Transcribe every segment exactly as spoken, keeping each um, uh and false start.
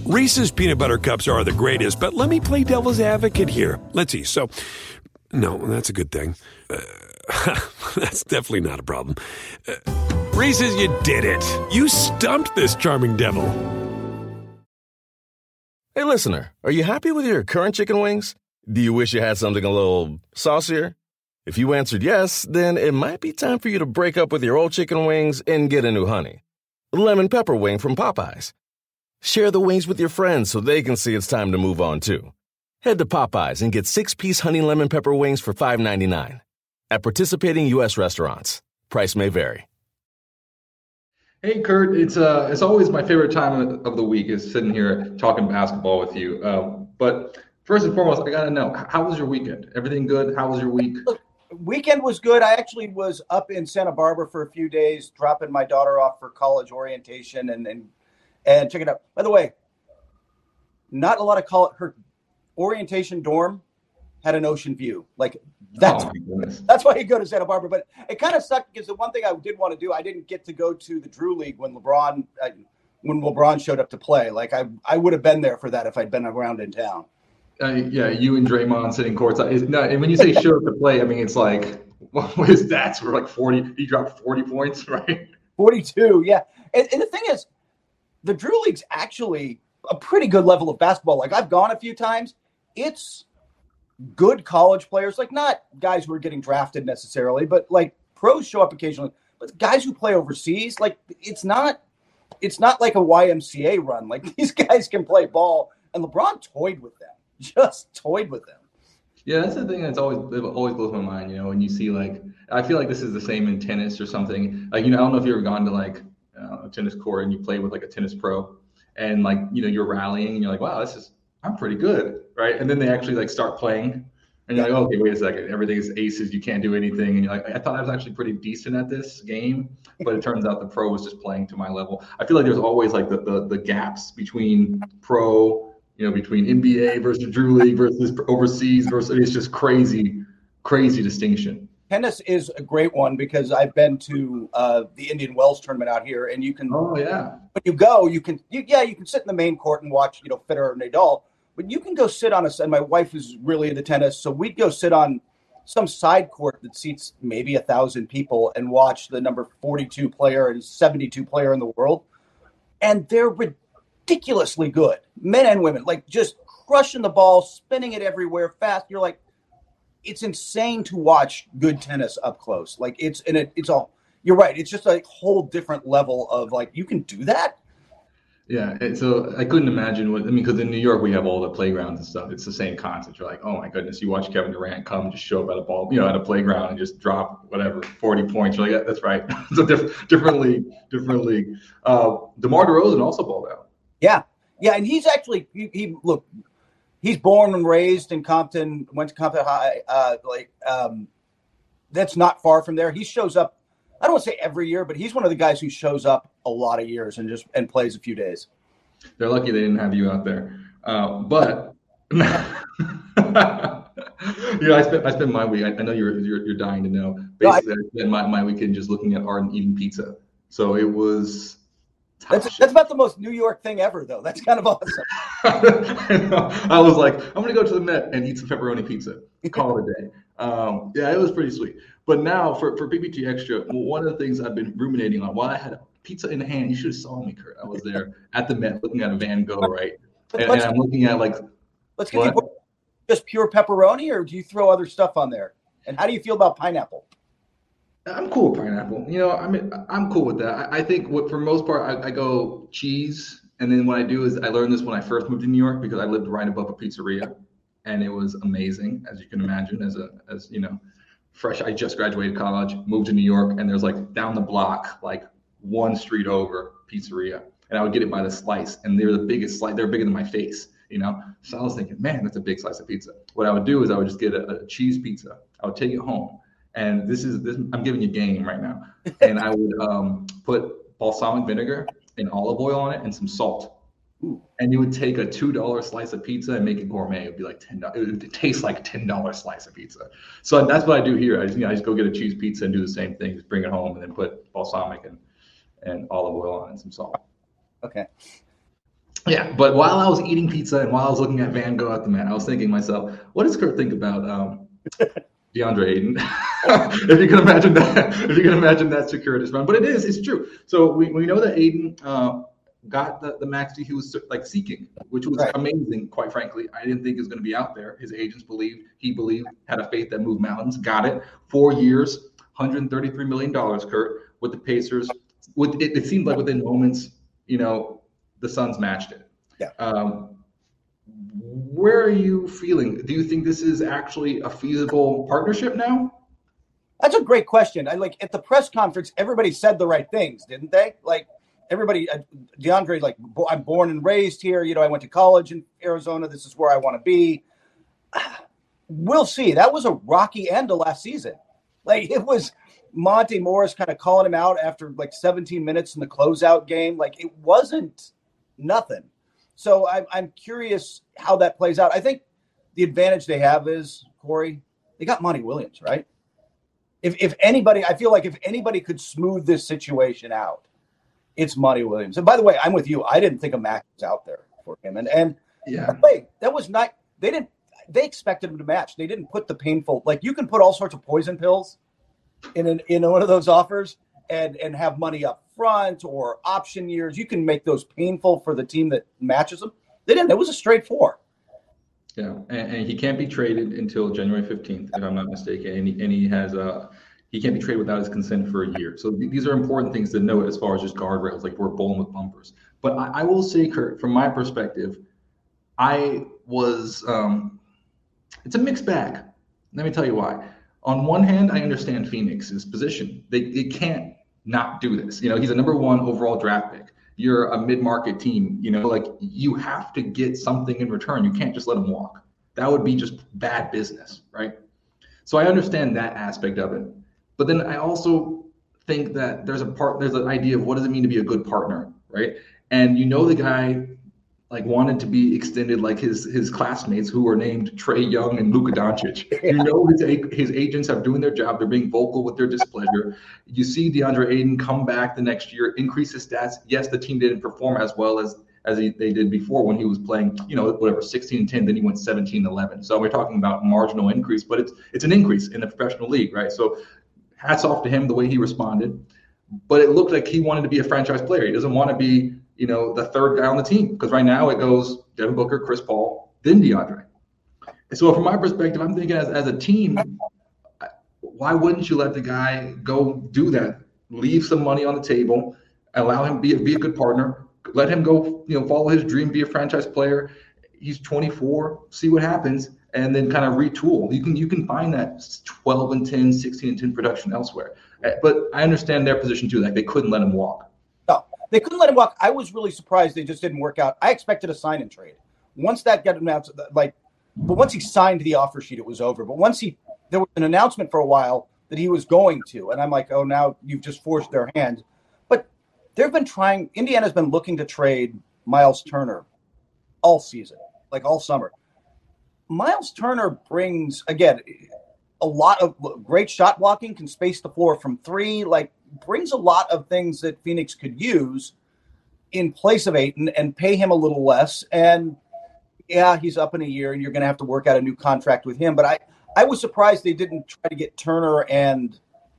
Reese's peanut butter cups are the greatest, but let me play devil's advocate here. Let's see. So, no, that's a good thing. Uh, that's definitely not a problem. Uh, Reese's, you did it. You stumped this charming devil. Hey, listener, are you happy with your current chicken wings? Do you wish you had something a little saucier? If you answered yes, then it might be time for you to break up with your old chicken wings and get a new honey. Lemon pepper wing from Popeyes. Share the wings with your friends so they can see it's time to move on, too. Head to Popeyes and get six-piece honey lemon pepper wings for five ninety-nine. At participating U S restaurants. Price may vary. Hey, Kurt, it's uh, it's always my favorite time of the week is sitting here talking basketball with you. Uh, but first and foremost, I got to know, how was your weekend? Everything good? How was your week? Look, weekend was good. I actually was up in Santa Barbara for a few days, dropping my daughter off for college orientation and and, and checking out. By the way, not a lot of college. Her orientation dorm had an ocean view. Like that's Oh, my that's why you go to Santa Barbara. But it kind of sucked because the one thing I did want to do, I didn't get to go to the Drew League when LeBron uh, when LeBron showed up to play. Like I I would have been there for that if I'd been around in town. Uh, yeah, you and Draymond sitting courtside. Is, no, and when you say show up to play, I mean, it's like, what his stats were like forty. He dropped forty points, right? forty-two, yeah. And, and the thing is, the Drew League's actually a pretty good level of basketball. Like I've gone a few times. It's good college players, like not guys who are getting drafted necessarily, but like pros show up occasionally. But guys who play overseas, like it's not, it's not like a Y M C A run. Like these guys can play ball, and LeBron toyed with them, just toyed with them. Yeah, that's the thing that's always it always blows my mind. You know, when you see like, I feel like this is the same in tennis or something. Like, you know, I don't know if you've ever gone to like uh, a tennis court and you play with like a tennis pro, and like, you know, you're rallying and you're like, wow, this is I'm pretty good, right? And then they actually like start playing, and you're like, okay, wait a second, everything is aces, you can't do anything, and you're like, I thought I was actually pretty decent at this game, but it turns out the pro was just playing to my level. I feel like there's always like the the, the gaps between pro, you know, between N B A versus Drew League versus overseas versus it's just crazy, crazy distinction. Tennis is a great one because I've been to uh, the Indian Wells tournament out here, and you can. Oh yeah. When you go, you can. You, yeah, you can sit in the main court and watch, you know, Federer and Nadal. But you can go sit on a. And my wife is really into tennis, so we'd go sit on some side court that seats maybe a thousand people and watch the number forty-two player and seventy-two player in the world, and they're ridiculously good, men and women, like just crushing the ball, spinning it everywhere fast. You're like, it's insane to watch good tennis up close. Like it's and it, it's all. You're right. It's just a whole different level of like you can do that. Yeah, and so I couldn't imagine what I mean, because in New York we have all the playgrounds and stuff. It's the same concept. You're like, oh my goodness, you watch Kevin Durant come just show up at a ball, you know, at a playground and just drop whatever forty points. You're like, yeah, that's right. It's a diff- different league, different league. Uh, DeMar DeRozan also balled out. Yeah, yeah, and he's actually he, he look, he's born and raised in Compton, went to Compton High. Uh, like um, that's not far from there. He shows up. I don't want to say every year, but he's one of the guys who shows up a lot of years and just and plays a few days. They're lucky they didn't have you out there. Uh, but yeah, I spent I spent my week. I, I know you're, you're you're dying to know. Basically, I spent my, my weekend just looking at art and eating pizza. So it was. That's, that's about the most New York thing ever, though. That's kind of awesome. I, I was like, I'm gonna go to the Met and eat some pepperoni pizza. Call it a day. Um, yeah, it was pretty sweet. But now for, for P B T Extra, one of the things I've been ruminating on while I had pizza in the hand, you should have saw me, Kurt. I was there at the Met looking at a Van Gogh, right? And, and I'm looking at like, let's give you just pure pepperoni, or do you throw other stuff on there? And how do you feel about pineapple? I'm cool with pineapple. You know, I mean, I'm cool with that. I, I think what for most part, I, I go cheese. And then what I do is I learned this when I first moved to New York because I lived right above a pizzeria. And it was amazing, as you can imagine, as a, as you know, fresh. I just graduated college, moved to New York, and there's like down the block, like one street over, pizzeria. And I would get it by the slice. And they're the biggest slice. They're bigger than my face, you know? So I was thinking, man, that's a big slice of pizza. What I would do is I would just get a, a cheese pizza. I would take it home. And this is this. I'm giving you game right now. And I would um, put balsamic vinegar and olive oil on it and some salt. Ooh. And you would take a two dollar slice of pizza and make it gourmet. It would be like ten dollars. It would taste like a ten dollar slice of pizza. So that's what I do here. I just, you know, I just go get a cheese pizza and do the same thing. Just bring it home and then put balsamic and, and olive oil on it and some salt. Okay. Yeah, but while I was eating pizza and while I was looking at Van Gogh at the mat, I was thinking to myself, what does Kurt think about um, DeAndre Ayton? if you can imagine that, if you can imagine that circuitous run, but it is, it's true. So we, we know that Ayton uh, got the, the max he was like seeking, which was Right. amazing. Quite frankly, I didn't think it was going to be out there. His agents believed, he believed, had a faith that moved mountains. Got it. Four years, one hundred thirty-three million dollars, Kurt, with the Pacers. With it, it seemed like within moments, you know, the Suns matched it. Yeah. Um, where are you feeling? Do you think this is actually a feasible partnership now? That's a great question. I like at the press conference, everybody said the right things, didn't they? Like everybody, uh, DeAndre, like bo- I'm born and raised here. You know, I went to college in Arizona. This is where I want to be. We'll see. That was a rocky end to last season. Like it was Monte Morris kind of calling him out after like seventeen minutes in the closeout game. Like it wasn't nothing. So I'm I'm curious how that plays out. I think the advantage they have is, Corey, they got Monty Williams, right? If if anybody, I feel like if anybody could smooth this situation out, it's Monty Williams. And by the way, I'm with you. I didn't think a match was out there for him. And and Yeah. wait, that was not. They didn't. They expected him to match. They didn't put the painful. Like you can put all sorts of poison pills in an in one of those offers and and have money up front or option years. You can make those painful for the team that matches them. They didn't. It was a straight four. Yeah, and, and he can't be traded until January fifteenth, if I'm not mistaken. And he, and he has a he can't be traded without his consent for a year. So th- these are important things to note as far as just guardrails, like we're bowling with bumpers. But I, I will say, Kurt, from my perspective, I was um, it's a mixed bag. Let me tell you why. On one hand, I understand Phoenix's position. They they can't not do this. You know, he's a number one overall draft pick. You're a mid-market team, you know, like you have to get something in return. You can't just let him walk. That would be just bad business, right? So I understand that aspect of it. But then I also think that there's a part, there's an idea of what does it mean to be a good partner, right? And you know the guy like wanted to be extended like his his classmates who were named Trae Young and Luka Doncic. You know his his agents are doing their job. They're being vocal with their displeasure. You see DeAndre Ayton come back the next year, increase his stats. Yes, the team didn't perform as well as as he, they did before when he was playing, you know, whatever, sixteen and ten, then he went seventeen and eleven. So we're talking about marginal increase, but it's it's an increase in the professional league, right? So hats off to him, the way he responded. But it looked like he wanted to be a franchise player. He doesn't want to be, you know, the third guy on the team, because right now it goes Devin Booker, Chris Paul, then DeAndre. And so from my perspective, I'm thinking as, as a team, why wouldn't you let the guy go do that? Leave some money on the table, allow him be a, be a good partner, let him go, you know, follow his dream, be a franchise player. He's twenty-four, see what happens, and then kind of retool. You can you can find that twelve and ten, sixteen and ten production elsewhere. But I understand their position too. Like they couldn't let him walk. No, they couldn't let him walk. I was really surprised they just didn't work out. I expected a sign and trade. Once that got announced, like, but once he signed the offer sheet, it was over. But once he, there was an announcement for a while that he was going to, and I'm like, oh, now you've just forced their hand. But they've been trying. Indiana's been looking to trade Miles Turner all season, like all summer. Miles Turner brings, again, a lot of great shot blocking, can space the floor from three, like brings a lot of things that Phoenix could use in place of Ayton and pay him a little less. And yeah, he's up in a year and you're going to have to work out a new contract with him. But I, I was surprised they didn't try to get Turner and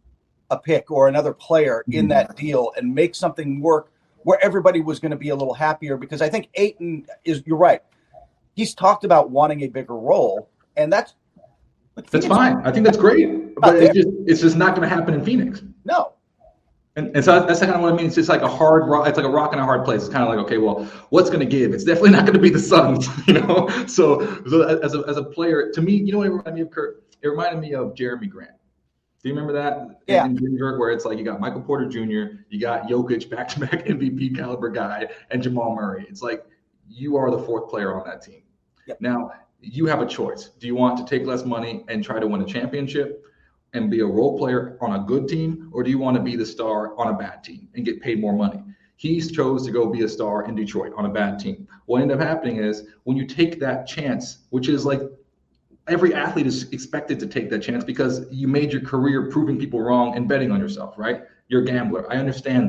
a pick or another player in that deal and make something work where everybody was going to be a little happier, because I think Ayton is, you're right. He's talked about wanting a bigger role, and that's, That's fine. I think that's great, but it's just it's just not going to happen in Phoenix. No. And, and so that's kind of what I mean. It's just like a hard rock. It's like a rock in a hard place. It's kind of like, okay, well, what's going to give? It's definitely not going to be the Suns, you know. So, so as a as a player, to me, you know what it reminded me of, Kurt? It reminded me of Jeremy Grant. Do you remember that? Yeah. In Denver, where it's like you got Michael Porter Junior, you got Jokic, back-to-back M V P caliber guy, and Jamal Murray. It's like you are the fourth player on that team. Yep. Now, you have a choice. Do you want to take less money and try to win a championship and be a role player on a good team, or do you want to be the star on a bad team and get paid more money? He chose to go be a star in Detroit on a bad team. What ended up happening is when you take that chance, which is like every athlete is expected to take that chance because you made your career proving people wrong and betting on yourself, right? You're a gambler. I understand that.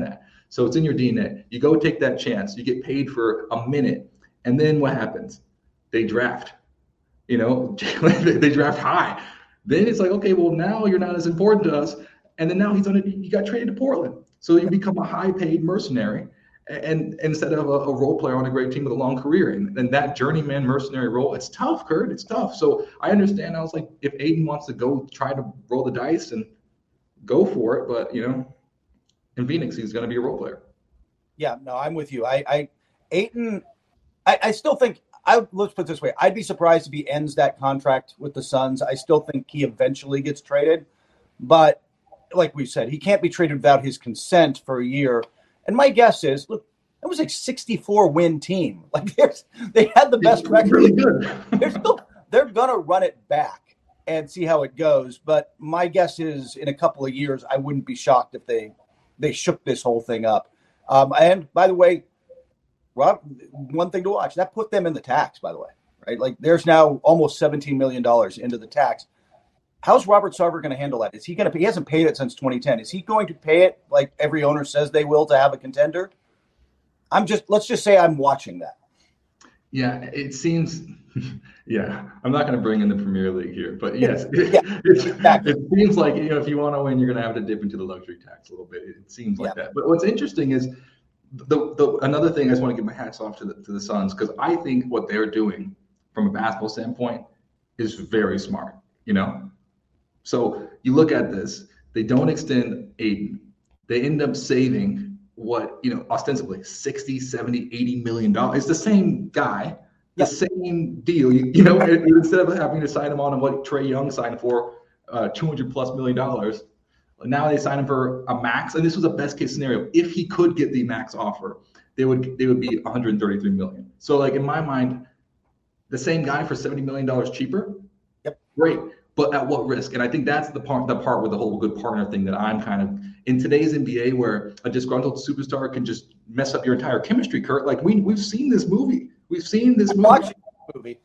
So it's in your D N A. You go take that chance. You get paid for a minute. And then what happens? They draft. You know, they draft high. Then it's like, okay, well, now you're not as important to us. And then now he's on it. He got traded to Portland. So you become a high paid mercenary. And, and instead of a, a role player on a great team with a long career, and, and that journeyman mercenary role, it's tough, Kurt. It's tough. So I understand. I was like, if Ayton wants to go try to roll the dice and go for it, but you know, in Phoenix, he's going to be a role player. Yeah, no, I'm with you. I, I Ayton, I, I still think. I let's put it this way. I'd be surprised if he ends that contract with the Suns. I still think he eventually gets traded, but like we said, he can't be traded without his consent for a year. And my guess is, look, it was a sixty-four win team. Like there's, they had the best it's record. Really good. they're still, they're gonna run it back and see how it goes. But my guess is, in a couple of years, I wouldn't be shocked if they they shook this whole thing up. Um, and by the way, Rob, one thing to watch, that put them in the tax, by the way, right? Like there's now almost seventeen million dollars into the tax. How's Robert Sarver going to handle that? Is he going to? He hasn't paid it since twenty ten. Is he going to pay it like every owner says they will to have a contender? I'm just. Let's just say I'm watching that. Yeah, it seems. Yeah, I'm not going to bring in the Premier League here, but yes, yeah, it, exactly. it seems like, you know, if you want to win, you're going to have to dip into the luxury tax a little bit. It seems like yeah. that. But what's interesting is the the another thing I just want to give my hats off to the to the Suns, because I think what they're doing from a basketball standpoint is very smart. You know. So you look at this, they don't extend Ayton. They end up saving what, you know, ostensibly sixty, seventy, eighty million dollars. It's the same guy, the yep. same deal. You, you know, instead of having to sign him on what Trae Young signed for, uh, two hundred plus million dollars, now they sign him for a max. And this was a best case scenario. If he could get the max offer, they would they would be one hundred thirty-three million dollars. So like in my mind, the same guy for seventy million dollars cheaper. Yep. Great. But at what risk? And I think that's the part, the part with the whole good partner thing that I'm kind of in today's N B A, where a disgruntled superstar can just mess up your entire chemistry. Kurt, like we we've seen this movie. We've seen this I'm movie. watching this movie.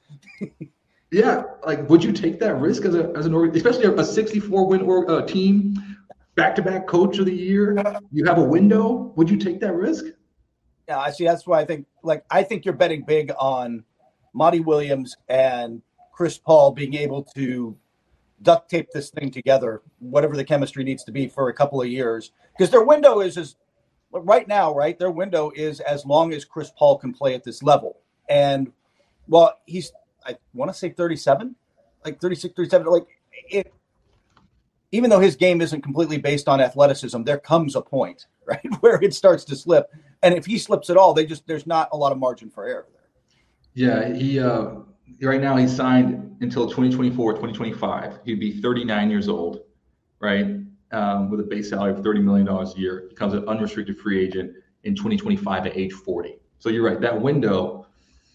Yeah, like would you take that risk as a as an org, especially a sixty-four win or uh, team, back to back coach of the year? You have a window. Would you take that risk? Yeah, I see. That's why I think like I think you're betting big on Monty Williams and Chris Paul being able to duct tape this thing together, whatever the chemistry needs to be for a couple of years, because their window is as right now, right? Their window is as long as Chris Paul can play at this level. And well, he's, I want to say thirty-seven, like thirty-six, thirty-seven, like it, even though his game isn't completely based on athleticism, there comes a point, right, where it starts to slip. And if he slips at all, they just, there's not a lot of margin for error there. Yeah. He, uh, right now he's signed until twenty twenty-four, twenty twenty-five. He'd be thirty-nine years old, right? Um, with a base salary of thirty million dollars a year. Becomes an unrestricted free agent in twenty twenty-five at age forty. So you're right. That window,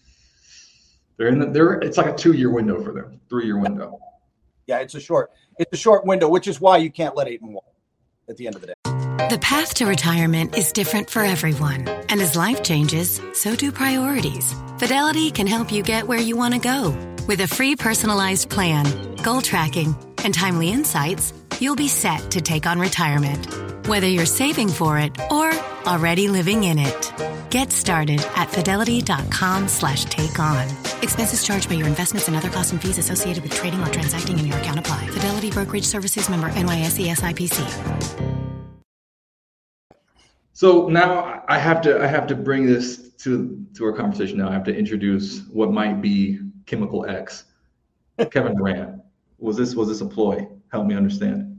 they're in the, they're, it's like a two-year window for them, three-year window. Yeah, it's a short, it's a short window, which is why you can't let Ayton walk at the end of the day. The path to retirement is different for everyone. And as life changes, so do priorities. Fidelity can help you get where you want to go. With a free personalized plan, goal tracking, and timely insights, you'll be set to take on retirement. Whether you're saving for it or already living in it. Get started at fidelity.com slash take on. Expenses charged by your investments and other costs and fees associated with trading or transacting in your account apply. Fidelity Brokerage Services, member N Y S E S I P C. So now I have to I have to bring this to to our conversation. Now I have to introduce what might be Chemical X. Kevin Durant. Was this was this a ploy? Help me understand.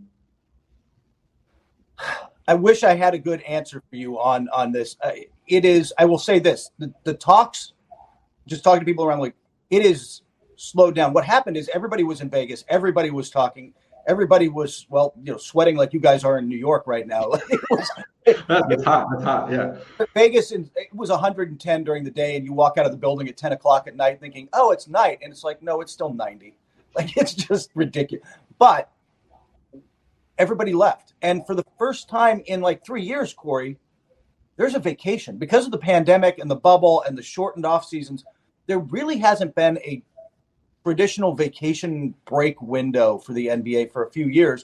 I wish I had a good answer for you on on this. Uh, it is. I will say this: the, the talks, just talking to people around, like it is slowed down. What happened is everybody was in Vegas. Everybody was talking. Everybody was, well, you know, sweating like you guys are in New York right now. It was, That's hot. That's hot. Yeah. Vegas, and it was one hundred ten during the day, and you walk out of the building at ten o'clock at night thinking, oh, it's night. And it's like, no, it's still ninety. Like, it's just ridiculous. But everybody left. And for the first time in like three years, Corey, there's a vacation. Because of the pandemic and the bubble and the shortened off seasons, there really hasn't been a traditional vacation break window for the N B A for a few years.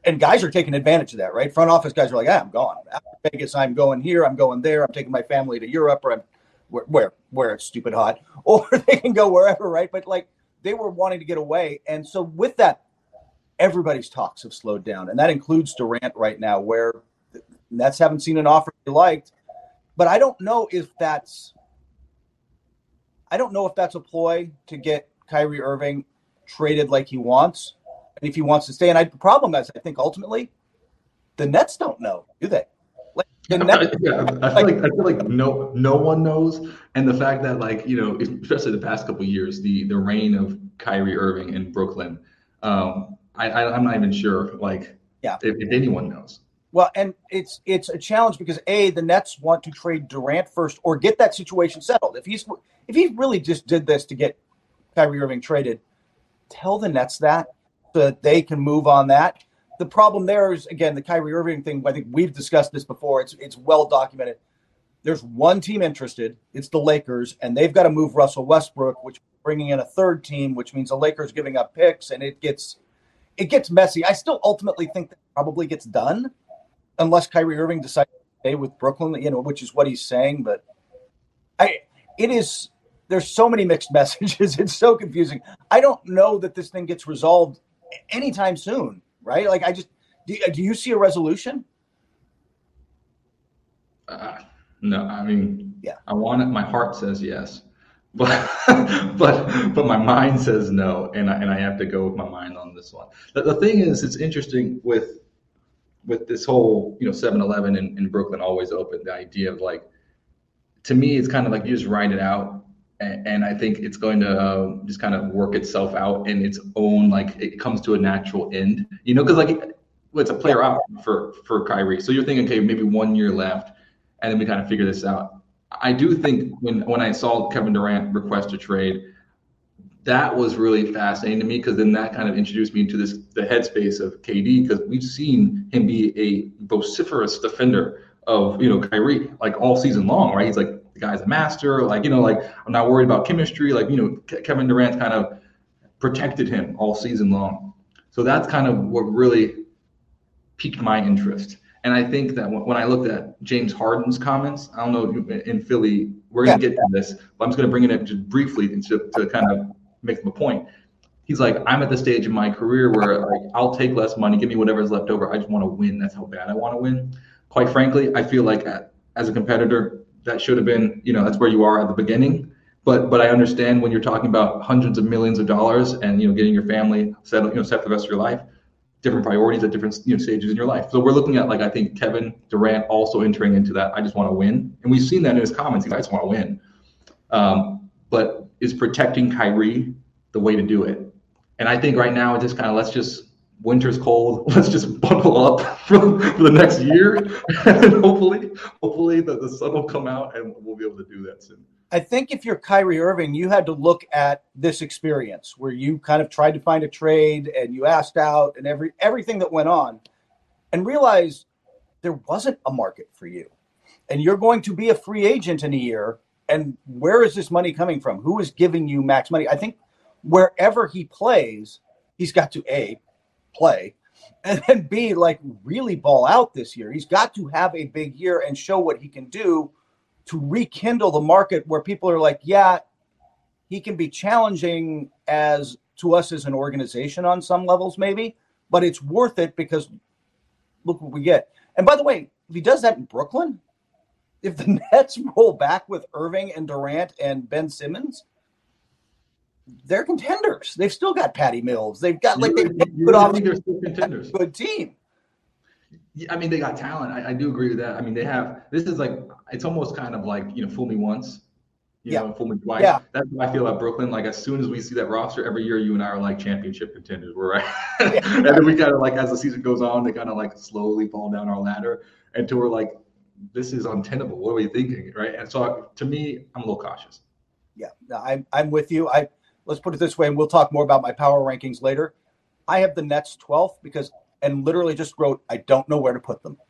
and guys are taking advantage of that, right? Front office guys are like, ah, I'm gone. After Vegas, I'm going here, I'm going there, I'm taking my family to Europe, or I'm where where, where it's stupid hot, or they can go wherever, right? But like they were wanting to get away. And so with that, everybody's talks have slowed down. And that includes Durant right now, where the Nets haven't seen an offer they liked. But I don't know if that's I don't know if that's a ploy to get Kyrie Irving traded like he wants, and if he wants to stay. And I, the problem is, I think ultimately, the Nets don't know, do they? Like, the Nets, yeah, I feel like, like I feel like no no one knows, and the fact that like you know, especially the past couple of years, the the reign of Kyrie Irving in Brooklyn, um, I, I I'm not even sure like yeah. if, if anyone knows. Well, and it's it's a challenge because A, the Nets want to trade Durant first or get that situation settled. If he's if he really just did this to get Kyrie Irving traded, tell the Nets that so that they can move on that. The problem there is, again, the Kyrie Irving thing. I think we've discussed this before. It's it's well documented. There's one team interested. It's the Lakers, and they've got to move Russell Westbrook, which bringing in a third team, which means the Lakers giving up picks, and it gets it gets messy. I still ultimately think that probably gets done, unless Kyrie Irving decides to stay with Brooklyn, you know, which is what he's saying. But I, it is, there's so many mixed messages. It's so confusing. I don't know that this thing gets resolved anytime soon, right? Like, I just, do, do you see a resolution? Uh, no, I mean, yeah, I want it. My heart says yes, but but but my mind says no, and I, and I have to go with my mind on this one. The, the thing is, it's interesting with. with this whole, you know, seven eleven in, in Brooklyn always open, the idea of like, to me, it's kind of like you just write it out. And, and I think it's going to uh, just kind of work itself out in its own, like it comes to a natural end, you know, because like well, it's a player option for, for Kyrie. So you're thinking, okay, maybe one year left and then we kind of figure this out. I do think when, when I saw Kevin Durant request a trade, that was really fascinating to me because then that kind of introduced me into this the headspace of K D because we've seen him be a vociferous defender of, you know, Kyrie like all season long, right? He's like, the guy's a master, like, you know, like I'm not worried about chemistry, like, you know, Ke- Kevin Durant kind of protected him all season long. So that's kind of what really piqued my interest. And I think that when I looked at James Harden's comments, I don't know, in Philly, we're going to get to this, but I'm just going to bring it up just briefly to, to kind of make them a point. He's like, I'm at the stage in my career where like I'll take less money, give me whatever's left over. I just want to win. That's how bad I want to win. Quite frankly, I feel like at, as a competitor, that should have been, you know, that's where you are at the beginning. But but I understand when you're talking about hundreds of millions of dollars and, you know, getting your family set, you know, set for the rest of your life, different priorities at different, you know, stages in your life. So we're looking at like, I think Kevin Durant also entering into that. I just want to win. And we've seen that in his comments. He's like, I just want to win. Um, but is protecting Kyrie the way to do it? And I think right now it's just kind of, let's just, winter's cold, let's just bundle up for, for the next year. And hopefully, hopefully the, the sun will come out and we'll be able to do that soon. I think if you're Kyrie Irving, you had to look at this experience where you kind of tried to find a trade and you asked out and every everything that went on and realize there wasn't a market for you. And you're going to be a free agent in a year. And where is this money coming from? Who is giving you max money? I think wherever he plays, he's got to A, play, and then B, like really ball out this year. He's got to have a big year and show what he can do to rekindle the market where people are like, yeah, he can be challenging as to us as an organization on some levels maybe, but it's worth it because look what we get. And by the way, if he does that in Brooklyn, if the Nets roll back with Irving and Durant and Ben Simmons, they're contenders. They've still got Patty Mills. They've got like you, they you put off they're still contenders. A good team. I mean, they got talent. I, I do agree with that. I mean, they have. This is like it's almost kind of like, you know, fool me once, you yeah. know, fool me twice. Yeah. That's what I feel about Brooklyn. Like as soon as we see that roster every year, you and I are like championship contenders. We're right, yeah. And then we kind of like as the season goes on, they kind of like slowly fall down our ladder until we're like, this is untenable. What are we thinking, right? And so to me, I'm a little cautious. Yeah, no, I'm I'm with you. I let's put it this way, and we'll talk more about my power rankings later. I have the Nets twelfth because, and literally just wrote, I don't know where to put them.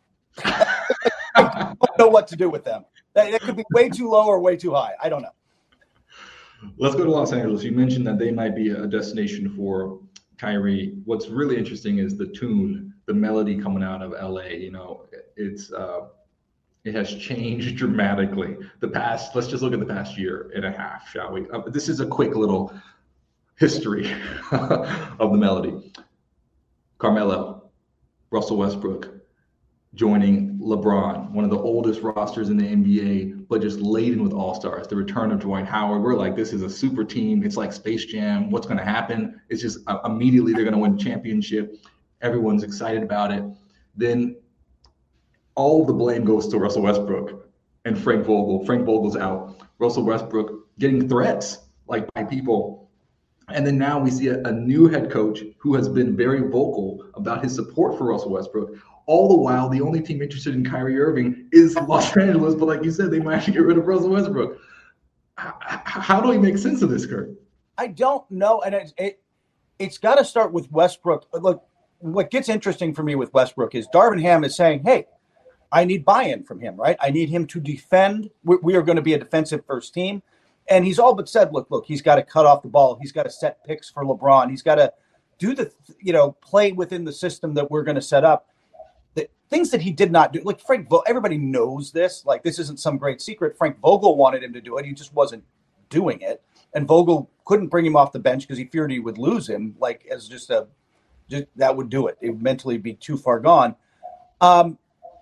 I don't know what to do with them. That, that could be way too low or way too high. I don't know. Let's go to Los Angeles. You mentioned that they might be a destination for Kyrie, what's really interesting is the tune, the melody coming out of L A. You know, it's uh, it has changed dramatically. The past, let's just look at the past year and a half, shall we? Uh, this is a quick little history of the melody. Carmelo, Russell Westbrook, joining LeBron, one of the oldest rosters in the N B A, but just laden with all-stars. The return of Dwight Howard. We're like, this is a super team. It's like Space Jam. What's going to happen? It's just uh, immediately they're going to win championship. Everyone's excited about it. Then all the blame goes to Russell Westbrook and Frank Vogel. Frank Vogel's out. Russell Westbrook getting threats like by people. And then now we see a, a new head coach who has been very vocal about his support for Russell Westbrook. All the while, the only team interested in Kyrie Irving is Los Angeles. But like you said, they might actually get rid of Russell Westbrook. How, how do we make sense of this, Kurt? I don't know. And it, it, it's got to start with Westbrook. Look, what gets interesting for me with Westbrook is Darvin Ham is saying, hey, I need buy-in from him, right? I need him to defend. We, we are going to be a defensive first team. And he's all but said, look, look, he's got to cut off the ball. He's got to set picks for LeBron. He's got to do the, you know, play within the system that we're going to set up. The things that he did not do, like Frank Vogel, everybody knows this. Like, this isn't some great secret. Frank Vogel wanted him to do it. He just wasn't doing it. And Vogel couldn't bring him off the bench because he feared he would lose him, like, as just a, just, that would do it. It would mentally be too far gone. Um,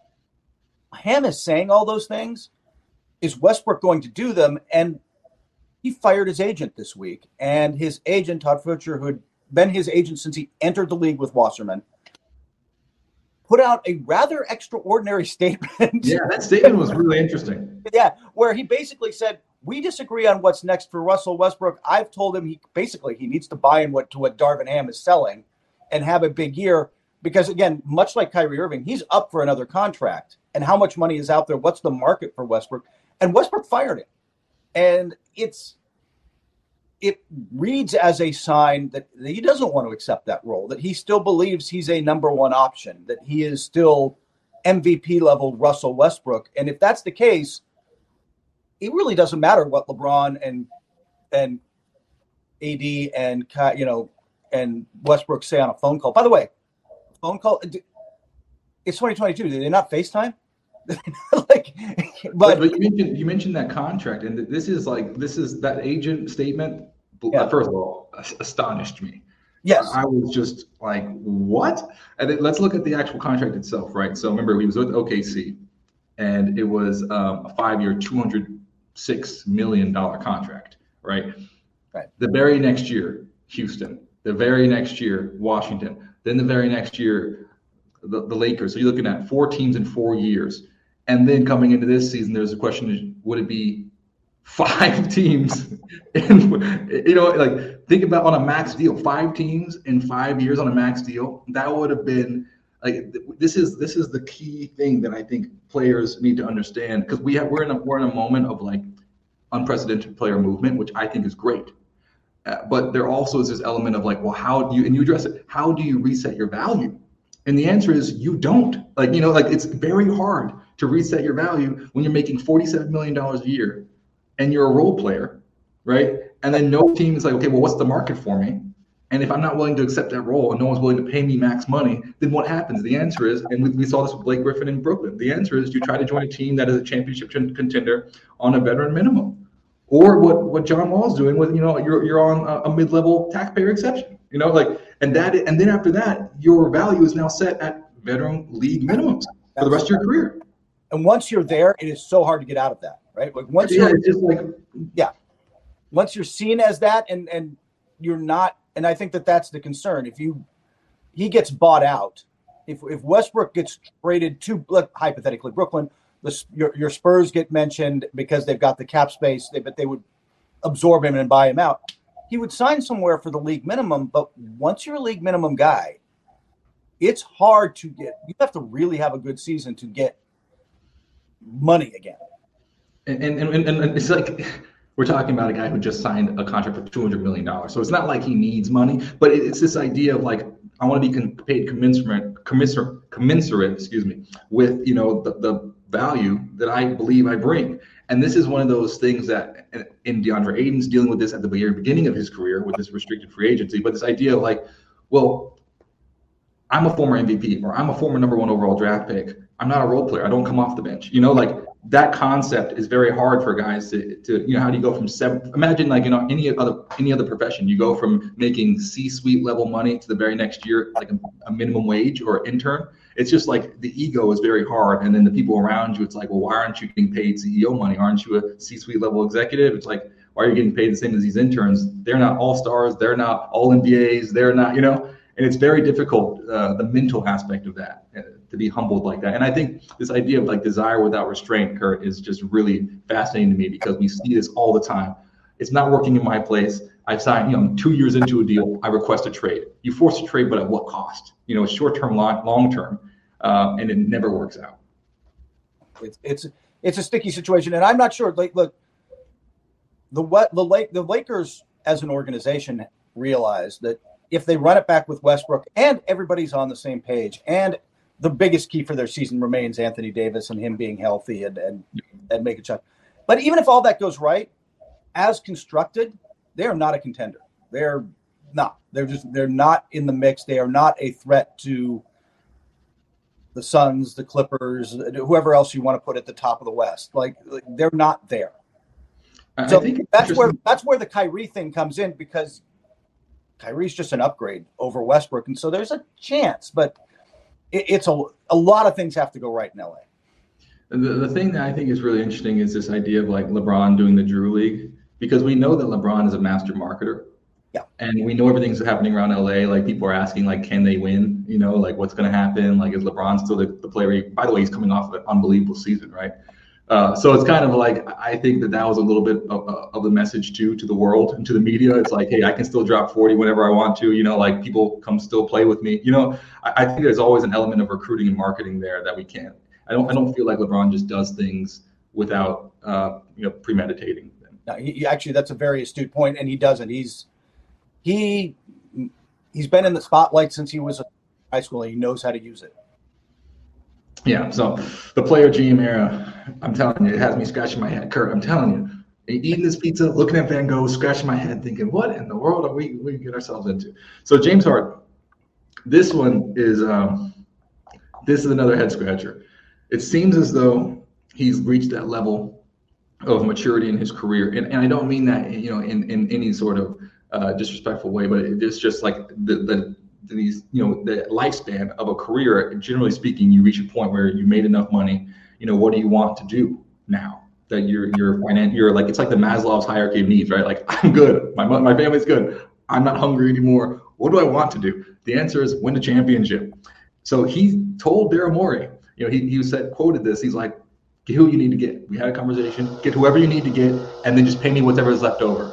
Ham is saying all those things. Is Westbrook going to do them? And he fired his agent this week. And his agent, Todd Futcher, who had been his agent since he entered the league with Wasserman, put out a rather extraordinary statement. Yeah, that statement was really interesting. Yeah, where he basically said, we disagree on what's next for Russell Westbrook. I've told him he basically he needs to buy in what to what Darvin Ham is selling and have a big year. Because, again, much like Kyrie Irving, he's up for another contract. And how much money is out there? What's the market for Westbrook? And Westbrook fired him. And it's it reads as a sign that he doesn't want to accept that role, that he still believes he's a number one option, that he is still M V P level Russell Westbrook. And if that's the case, it really doesn't matter what LeBron and and A D and you know and Westbrook say on a phone call. By the way, phone call. It's twenty twenty-two. Did they not FaceTime? like, but, but you mentioned you mentioned that contract, and this is like this is that agent statement. Yeah. First of all, astonished me. Yes, I was just like, what? And then let's look at the actual contract itself, right? So remember, he was with O K C, and it was um, a five-year, two hundred six million dollar contract, right? Right. The very next year, Houston. The very next year, Washington. Then the very next year, the, the Lakers. So you're looking at four teams in four years. And then coming into this season, there's a question, would it be five teams? in, you know, like think about on a max deal, five teams in five years on a max deal. That would have been like, this is this is the key thing that I think players need to understand, because we have we're in a we're in a moment of like unprecedented player movement, which I think is great. Uh, but there also is this element of like, well, how do you, and you address it, how do you reset your value? And the answer is you don't. Like, you know, like it's very hard to reset your value when you're making forty-seven million dollars a year and you're a role player, right? And then no team is like, okay, well, what's the market for me? And if I'm not willing to accept that role and no one's willing to pay me max money, then what happens? The answer is, and we, we saw this with Blake Griffin in Brooklyn, the answer is you try to join a team that is a championship contender on a veteran minimum. Or what, what John Wall's doing with, you know, you're you're on a, a mid-level taxpayer exception, you know, like, and that, and then after that, your value is now set at veteran league minimums for the rest of your career. And once you're there, it is so hard to get out of that, right? Like once yeah, you're it's just like, yeah, once you're seen as that, and and you're not, and I think that that's the concern. If you he gets bought out, if if Westbrook gets traded to, like, hypothetically Brooklyn, the, your your Spurs get mentioned because they've got the cap space, they, but they would absorb him and buy him out. He would sign somewhere for the league minimum, but once you're a league minimum guy, it's hard to get. You have to really have a good season to get money again. And and, and, and it's like we're talking about a guy who just signed a contract for two hundred million dollars. So it's not like he needs money, but it's this idea of like, I want to be con- paid commensurate, commensurate, commensurate, excuse me, with, you know, the, the value that I believe I bring. And this is one of those things that, in DeAndre Ayton's dealing with this at the very beginning of his career with this restricted free agency, but this idea of like, well, I'm a former M V P or I'm a former number one overall draft pick. I'm not a role player. I don't come off the bench. You know, like that concept is very hard for guys to, to you know, how do you go from seven? Imagine like, you know, any other any other profession, you go from making C-suite level money to the very next year, like a, a minimum wage or intern. It's just like the ego is very hard. And then the people around you, it's like, well, why aren't you getting paid C E O money? Aren't you a C-suite level executive? It's like, why are you getting paid the same as these interns? They're not all stars. They're not all N B As. They're not, you know, and it's very difficult, uh, the mental aspect of that, uh, to be humbled like that. And I think this idea of like desire without restraint, Kurt, is just really fascinating to me because we see this all the time. It's not working in my place. I've signed, you know, I'm two years into a deal. I request a trade. You force a trade, but at what cost? You know, short-term, long, long-term, uh, and it never works out. It's it's it's a sticky situation, and I'm not sure. Like, look, the what the Lake the Lakers as an organization realize that if they run it back with Westbrook and everybody's on the same page, and the biggest key for their season remains Anthony Davis and him being healthy and and, and making shots. But even if all that goes right, as constructed, they are not a contender. They're not. They're just they're not in the mix. They are not a threat to the Suns, the Clippers, whoever else you want to put at the top of the West. Like, like they're not there. I so think that's where that's where the Kyrie thing comes in, because Kyrie's just an upgrade over Westbrook, and so there's a chance, but it, it's a a lot of things have to go right in L A. The, the thing that I think is really interesting is this idea of like LeBron doing the Drew League, because we know that LeBron is a master marketer. Yeah. And we know everything's happening around L A. Like people are asking, like, can they win? You know, like what's going to happen? Like, is LeBron still the, the player? He, by the way, he's coming off of an unbelievable season, right? Uh, so it's kind of like, I think that that was a little bit of, of the message too, to the world and to the media. It's like, hey, I can still drop forty whenever I want to, you know, like people come still play with me. You know, I, I think there's always an element of recruiting and marketing there that we can't. I don't, I don't feel like LeBron just does things without, uh, you know, premeditating them. No, he, he actually, that's a very astute point, and he doesn't. He's he he's been in the spotlight since he was in high school, and he knows how to use it. Yeah, so the player G M era, I'm telling you, it has me scratching my head. Kurt, I'm telling you, eating this pizza, looking at Van Gogh, scratching my head, thinking, what in the world are we we get ourselves into? So James Harden, this one is um, this is another head scratcher. It seems as though he's reached that level of maturity in his career, and, and I don't mean that, you know, in, in any sort of uh, disrespectful way, but it's just like the the these, you know, the lifespan of a career. Generally speaking, you reach a point where you made enough money. You know, what do you want to do now that you're you're finan- you're like, it's like the Maslow's hierarchy of needs, right? Like, I'm good, my my family's good, I'm not hungry anymore. What do I want to do? The answer is win a championship. So he told Daryl Morey, you know, he he said, quoted this. He's like, get who you need to get. We had a conversation. Get whoever you need to get, and then just pay me whatever is left over.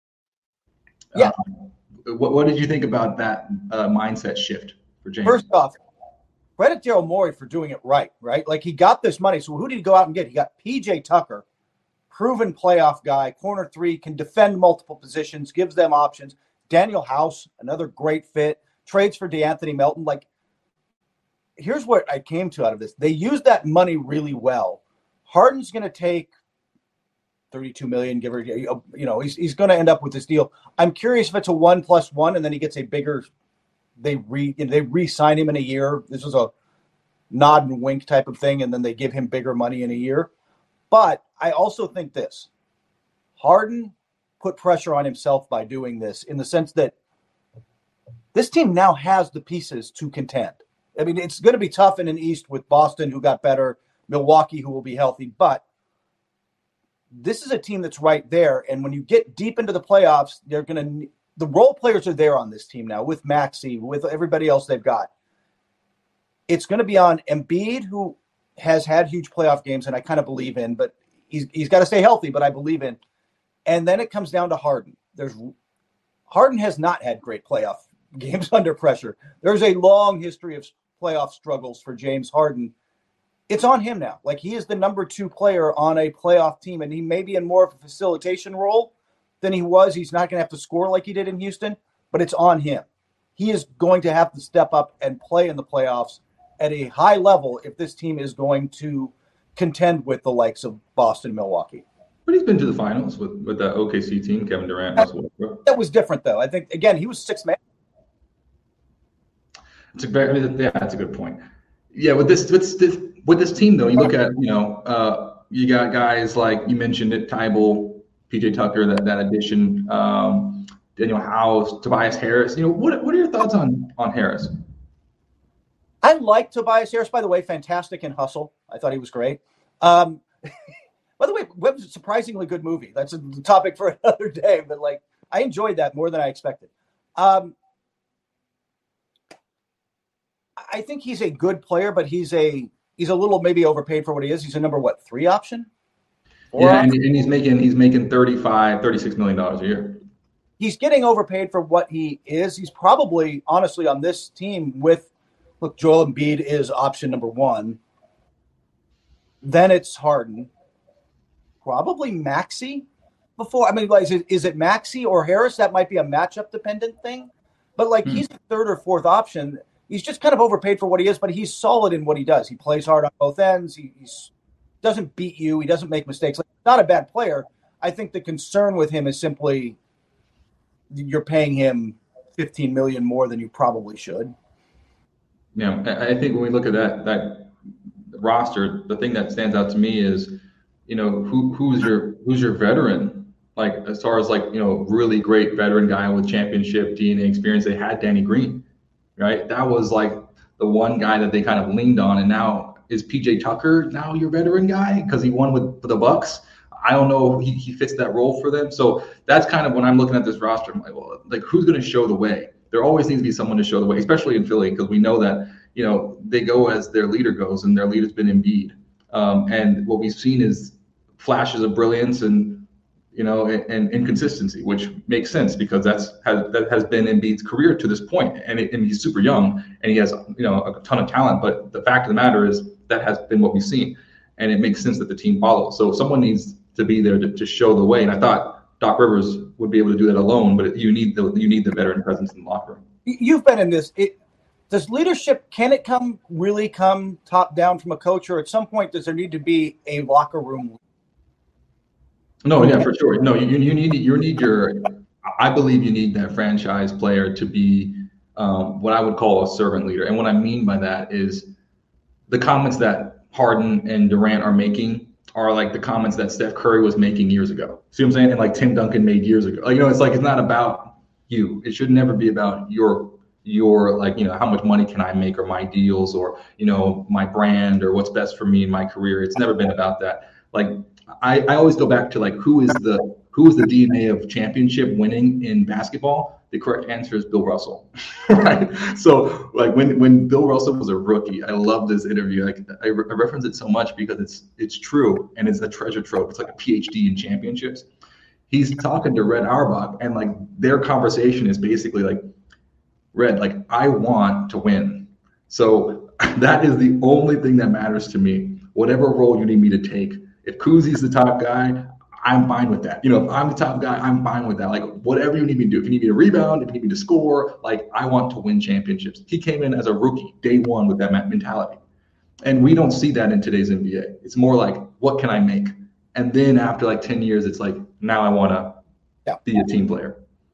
Yeah. Um, What, what did you think about that uh, mindset shift for James? First off, credit Daryl Morey for doing it right, right? Like, he got this money. So who did he go out and get? He got P J Tucker, proven playoff guy, corner three, can defend multiple positions, gives them options. Daniel House, another great fit. Trades for DeAnthony Melton. Like, here's what I came to out of this. They used that money really well. Harden's going to take thirty-two million, give or you know, he's he's going to end up with this deal. I'm curious if it's a one plus one, and then he gets a bigger. They re they re-sign him in a year. This was a nod and wink type of thing, and then they give him bigger money in a year. But I also think this: Harden put pressure on himself by doing this, in the sense that this team now has the pieces to contend. I mean, it's going to be tough in an East with Boston, who got better, Milwaukee, who will be healthy, but this is a team that's right there. And when you get deep into the playoffs, they're going to, the role players are there on this team now with Maxey, with everybody else they've got. It's going to be on Embiid, who has had huge playoff games, and I kind of believe in, but he's, he's got to stay healthy, but I believe in. And then it comes down to Harden. There's Harden has not had great playoff games under pressure. There's a long history of playoff struggles for James Harden. It's on him now. Like, he is the number two player on a playoff team, and he may be in more of a facilitation role than he was. He's not going to have to score like he did in Houston, but it's on him. He is going to have to step up and play in the playoffs at a high level if this team is going to contend with the likes of Boston, Milwaukee. But he's been to the finals with, with that O K C team, Kevin Durant. That, that was different, though. I think, again, he was six man. It's a very, I mean, yeah, that's a good point. Yeah, with this, with this, with this team though, you look at, you know, uh, you got guys like you mentioned it, Tybal, P J Tucker, that that addition, um, Daniel House, Tobias Harris. You know, what what are your thoughts on on Harris? I like Tobias Harris, by the way, fantastic in Hustle. I thought he was great. Um, by the way, it was a surprisingly good movie. That's a topic for another day, but like I enjoyed that more than I expected. Um, I think he's a good player, but he's a he's a little maybe overpaid for what he is. He's a number what three option? Four yeah, option? And, and he's making he's making thirty-five, thirty-six million dollars a year. He's getting overpaid for what he is. He's probably honestly on this team with look, Joel Embiid is option number one. Then it's Harden. Probably Maxey before. I mean, like, is it, is it Maxey or Harris? That might be a matchup dependent thing. But like hmm. he's the third or fourth option. He's just kind of overpaid for what he is, but he's solid in what he does. He plays hard on both ends. He he's, doesn't beat you. He doesn't make mistakes. Like, not a bad player. I think the concern with him is simply you're paying him fifteen million dollars more than you probably should. Yeah, I think when we look at that that roster, the thing that stands out to me is, you know, who who's your who's your veteran? Like as far as like, you know, really great veteran guy with championship D N A experience. They had Danny Green. Right, that was like the one guy that they kind of leaned on, and now is P J Tucker now your veteran guy because he won with the Bucks? I don't know if he, he fits that role for them. So that's kind of when I'm looking at this roster, I'm like, well, like who's going to show the way? There always needs to be someone to show the way, especially in Philly, because we know that, you know, they go as their leader goes, and their leader's been Embiid. Um, and what we've seen is flashes of brilliance and, you know, and, and inconsistency, which makes sense because that's has, that has been Embiid's career to this point. And, it, and he's super young and he has, you know, a ton of talent. But the fact of the matter is that has been what we've seen. And it makes sense that the team follows. So someone needs to be there to, to show the way. And I thought Doc Rivers would be able to do that alone, but you need the you need the veteran presence in the locker room. You've been in this. It, does leadership, can it come really come top down from a coach, or at some point does there need to be a locker room? No, yeah, for sure. No, you you need you need your. I believe you need that franchise player to be um, what I would call a servant leader, and what I mean by that is the comments that Harden and Durant are making are like the comments that Steph Curry was making years ago. See what I'm saying? And like Tim Duncan made years ago. Like, you know, it's like it's not about you. It should never be about your your like, you know, how much money can I make or my deals or, you know, my brand or what's best for me in my career. It's never been about that. Like I, I always go back to like who is the who is the D N A of championship winning in basketball? The correct answer is Bill Russell, right? So like when when Bill Russell was a rookie, I love this interview. Like I, re- I reference it so much because it's it's true and it's a treasure trove. It's like a P H D in championships. He's talking to Red Auerbach and like their conversation is basically like, Red, like I want to win. So that is the only thing that matters to me. Whatever role you need me to take. If Kuzi's the top guy, I'm fine with that. You know, if I'm the top guy, I'm fine with that. Like whatever you need me to do. If you need me to rebound, if you need me to score, like I want to win championships. He came in as a rookie day one with that mentality. And we don't see that in today's N B A. It's more like, what can I make? And then after like ten years, it's like, now I want to yeah. be a team player.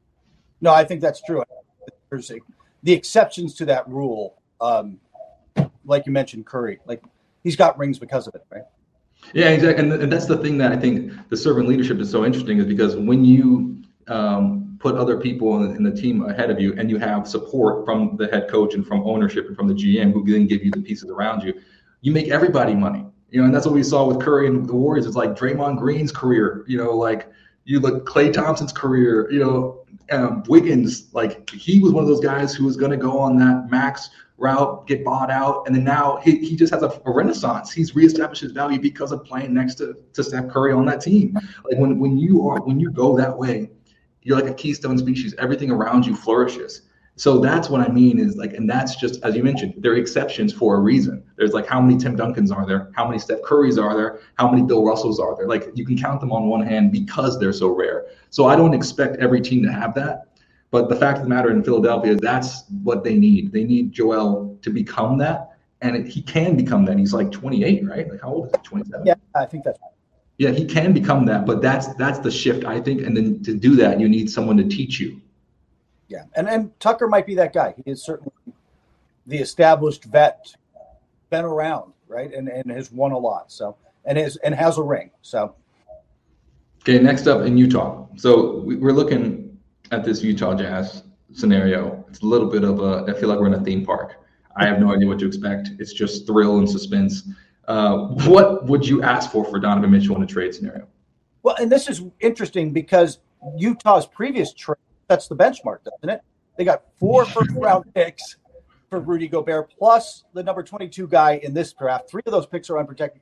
No, I think that's true. There's a, the exceptions to that rule, um, like you mentioned, Curry, like he's got rings because of it, right? Yeah, exactly. And, and that's the thing that I think the servant leadership is so interesting is because when you um, put other people in, in the team ahead of you and you have support from the head coach and from ownership and from the G M who then give you the pieces around you, you make everybody money. You know, and that's what we saw with Curry and the Warriors. It's like Draymond Green's career, you know, like you look Klay Thompson's career, you know, um, Wiggins, like he was one of those guys who was going to go on that max route, get bought out, and then now he, he just has a, a renaissance. He's reestablished his value because of playing next to, to Steph Curry on that team. Like when when you are when you go that way, you're like a keystone species. Everything around you flourishes. So that's what I mean is like, and that's just, as you mentioned, there are exceptions for a reason. There's like how many Tim Duncans are there? How many Steph Currys are there? How many Bill Russells are there? Like you can count them on one hand because they're so rare. So I don't expect every team to have that. But the fact of the matter in Philadelphia is that's what they need. They need Joel to become that. And it, he can become that. He's like twenty-eight, right? Like how old is he? twenty-seven? Yeah, I think that's right. Yeah, he can become that. But that's that's the shift, I think. And then to do that, you need someone to teach you. Yeah, and, and Tucker might be that guy. He is certainly the established vet, been around, right, and and has won a lot. So and is and has a ring. So okay, next up in Utah. So we, we're looking at this Utah Jazz scenario. It's a little bit of a. I feel like we're in a theme park. I have no idea what to expect. It's just thrill and suspense. Uh, what would you ask for for Donovan Mitchell in a trade scenario? Well, and this is interesting because Utah's previous trade sets the benchmark, doesn't it? They got four first-round picks for Rudy Gobert, plus the number twenty-two guy in this draft. Three of those picks are unprotected.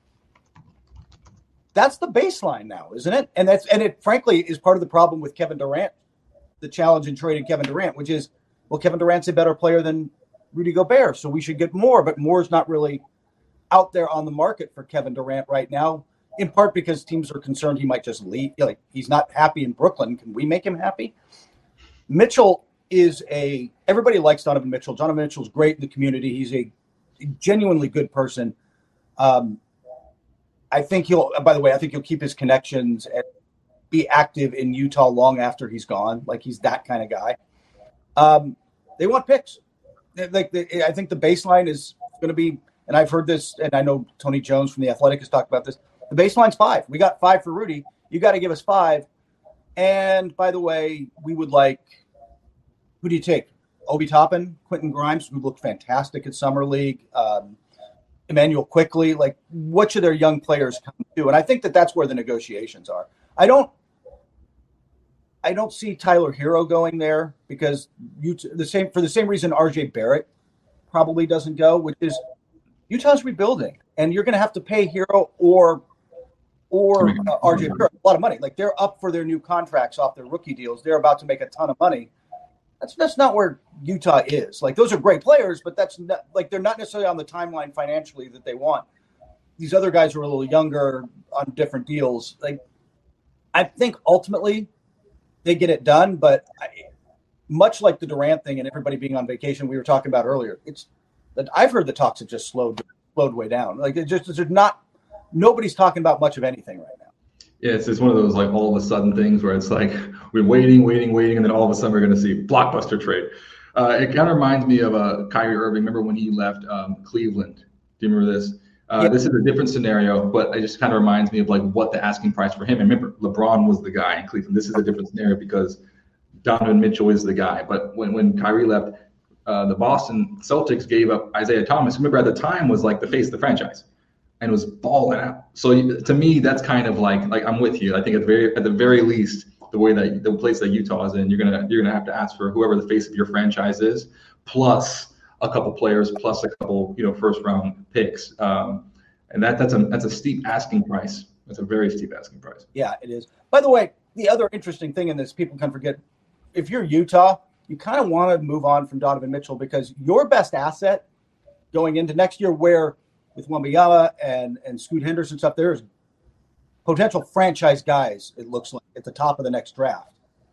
That's the baseline now, isn't it? And that's and it frankly is part of the problem with Kevin Durant, the challenge in trading Kevin Durant, which is, well, Kevin Durant's a better player than Rudy Gobert, so we should get more, but more's not really out there on the market for Kevin Durant right now, in part because teams are concerned he might just leave. Like, he's not happy in Brooklyn. Can we make him happy? Mitchell is a – everybody likes Donovan Mitchell. Donovan Mitchell's great in the community. He's a genuinely good person. Um, I think he'll – by the way, I think he'll keep his connections and be active in Utah long after he's gone. Like, he's that kind of guy. Um, they want picks. Like, the, I think the baseline is going to be – and I've heard this, and I know Tony Jones from The Athletic has talked about this. The baseline's five. We got five for Rudy. You got to give us five. And by the way, we would like, who do you take? Obi Toppin, Quentin Grimes, who looked fantastic at Summer League, um, Emmanuel Quickley. Like, what should their young players come to? And I think that that's where the negotiations are. I don't, I don't see Tyler Hero going there because you the same for the same reason R J Barrett probably doesn't go, which is Utah's rebuilding, and you're going to have to pay Hero or or uh, R J Barrett a lot of money. Like, they're up for their new contracts off their rookie deals. They're about to make a ton of money. That's that's not where Utah is. Like, those are great players, but that's not, like, they're not necessarily on the timeline financially that they want. These other guys are a little younger on different deals. Like, I think ultimately they get it done, but I, much like the Durant thing and everybody being on vacation we were talking about earlier, it's that I've heard the talks have just slowed slowed way down. Like, it just there's not nobody's talking about much of anything right now. Yeah, it's just one of those like all of a sudden things where it's like we're waiting, waiting, waiting, and then all of a sudden we're going to see blockbuster trade. Uh, it kind of reminds me of uh, Kyrie Irving. Remember when he left um, Cleveland? Do you remember this? Uh, yeah. This is a different scenario, but it just kind of reminds me of like what the asking price for him. And remember, LeBron was the guy in Cleveland. This is a different scenario because Donovan Mitchell is the guy. But when when Kyrie left, Uh, the Boston Celtics gave up Isaiah Thomas. Remember, at the time was like the face of the franchise, and was balling out. So to me, that's kind of like like I'm with you. I think at the very at the very least, the way that the place that Utah is in, you're gonna you're gonna have to ask for whoever the face of your franchise is, plus a couple players, plus a couple you know first round picks, um, and that that's a that's a steep asking price. That's a very steep asking price. Yeah, it is. By the way, the other interesting thing in this, people can forget, if you're Utah, you kind of want to move on from Donovan Mitchell because your best asset going into next year, where with Wembanyama and, and Scoot Henderson stuff, there's potential franchise guys, it looks like, at the top of the next draft.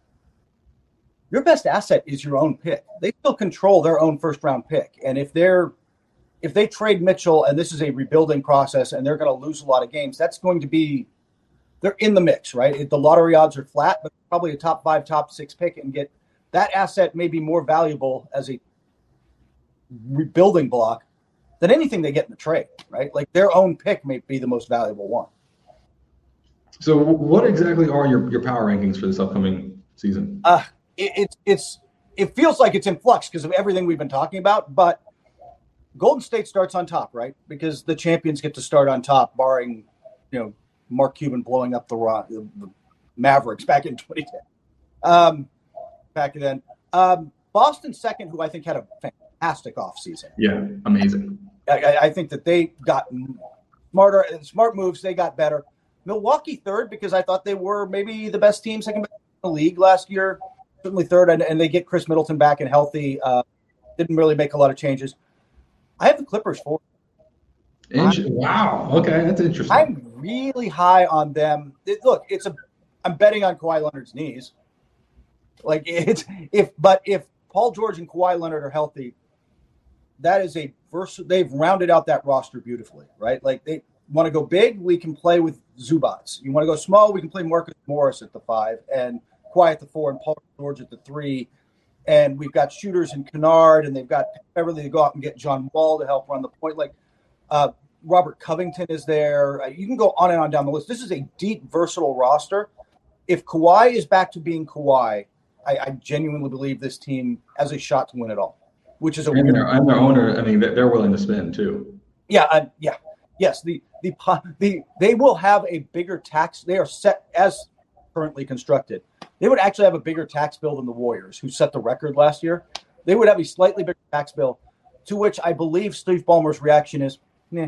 Your best asset is your own pick. They still control their own first-round pick. And if they're if they trade Mitchell, and this is a rebuilding process, and they're going to lose a lot of games, that's going to be – they're in the mix, right? The lottery odds are flat, but probably a top five, top six pick and get – that asset may be more valuable as a rebuilding block than anything they get in the trade, right? Like, their own pick may be the most valuable one. So what exactly are your, your power rankings for this upcoming season? Uh, it, it's it's it feels like it's in flux because of everything we've been talking about, but Golden State starts on top, right? Because the champions get to start on top, barring, you know, Mark Cuban blowing up the, the, the Mavericks back in twenty ten. Um, back then. Um, Boston second, who I think had a fantastic offseason. Yeah, amazing. I, I think that they got smarter, smart moves. They got better. Milwaukee third, because I thought they were maybe the best team, second best in the league last year. Certainly third, and, and they get Chris Middleton back and healthy. Uh, didn't really make a lot of changes. I have the Clippers fourth. Wow. Okay, that's interesting. I'm really high on them. It, look, it's a. I'm betting on Kawhi Leonard's knees. Like it's if, but if Paul George and Kawhi Leonard are healthy, that is a vers- They've rounded out that roster beautifully, right? Like, they want to go big, we can play with Zubats. You want to go small, we can play Marcus Morris at the five and Kawhi at the four and Paul George at the three. and we've got shooters in Kennard, and they've got Beverly to go out and get John Wall to help run the point. Like uh, Robert Covington is there. Uh, you can go on and on down the list. This is a deep, versatile roster. If Kawhi is back to being Kawhi, I, I genuinely believe this team has a shot to win it all, which is a and weird. their, and their owner, I mean, they're willing to spend too. Yeah, uh, yeah, yes. The the the they will have a bigger tax. They are set as currently constructed. They would actually have a bigger tax bill than the Warriors, who set the record last year. They would have a slightly bigger tax bill, to which I believe Steve Ballmer's reaction is, "Nah."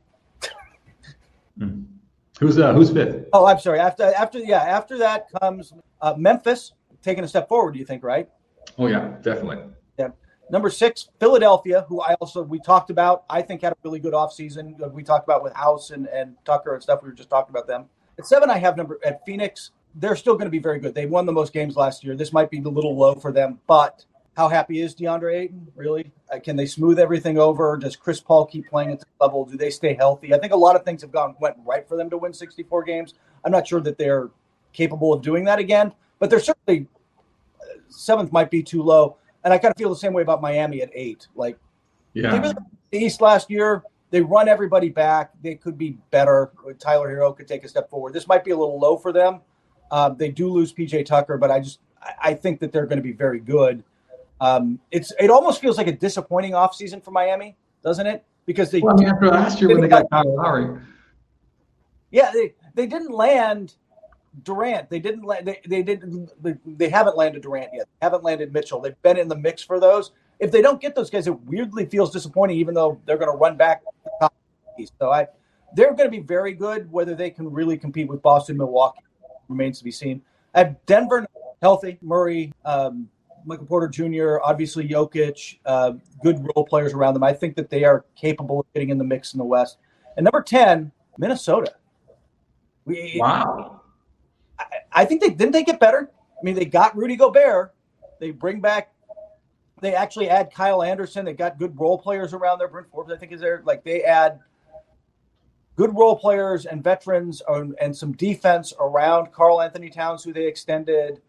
Hmm. Who's uh, who's fifth? Oh, I'm sorry. After after yeah, after that comes uh, Memphis, taking a step forward. Do you think, right? Oh yeah, definitely. Yeah. Number six, Philadelphia, who I also we talked about. I think had a really good offseason. We talked about with House and, and Tucker and stuff. We were just talking about them. At seven, I have number at Phoenix. They're still going to be very good. They won the most games last year. This might be a little low for them, but how happy is DeAndre Ayton? Really? Uh, can they smooth everything over? Does Chris Paul keep playing at this level? Do they stay healthy? I think a lot of things have gone went right for them to win sixty-four games. I'm not sure that they're capable of doing that again, but they're certainly uh, seventh might be too low. And I kind of feel the same way about Miami at eight. Like, Yeah. they really the East last year. They run everybody back. They could be better. Tyler Hero could take a step forward. This might be a little low for them. Uh, they do lose P J Tucker, but I just I think that they're going to be very good. Um, it's it almost feels like a disappointing offseason for Miami, doesn't it? Because they Well, I mean, after last year when they got Kyle Lowry. yeah they, they didn't land Durant. They didn't land. They they didn't. They, they haven't landed Durant yet. They haven't landed Mitchell. They've been in the mix for those. If they don't get those guys, it weirdly feels disappointing, even though they're going to run back to the top of the East. So I, they're going to be very good. Whether they can really compete with Boston, Milwaukee remains to be seen. I have Denver healthy, Murray, um, Michael Porter Junior, obviously Jokic, uh, good role players around them. I think that they are capable of getting in the mix in the West. And number ten, Minnesota. We, Wow. I, I think they didn't they get better. I mean, they got Rudy Gobert. They bring back. They actually add Kyle Anderson. They got good role players around there. Brent Forbes, I think, is there. Like they add good role players and veterans and, and some defense around Karl Anthony Towns, who they extended.